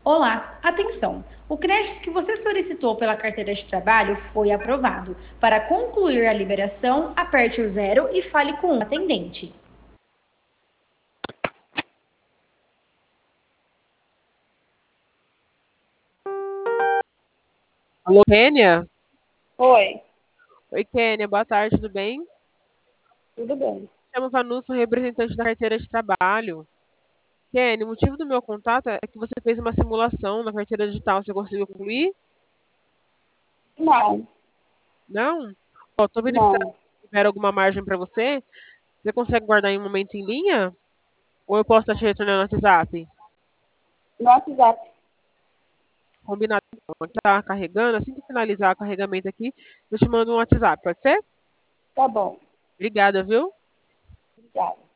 Olá, atenção! O crédito que você solicitou pela carteira de trabalho foi aprovado. Para concluir a liberação, aperte o zero e fale com o atendente. Alô, Kênia? Oi, Oi, Kênia, boa tarde, tudo bem? tudo bem. Chamo Vanus, sou representante da carteira de trabalho. Kênia, o motivo do meu contato é que você fez uma simulação na carteira digital. Você conseguiu concluir? Não, Não? Ó, tô vendo que se não. tiver alguma margem para você. Você consegue guardar em um momento em linha? Ou eu posso estar te retornando no WhatsApp? No WhatsApp, Combinado. Então. Aqui tá carregando. Assim que finalizar o carregamento aqui, eu te mando um WhatsApp, pode ser? tá bom. Obrigada, viu? Obrigada.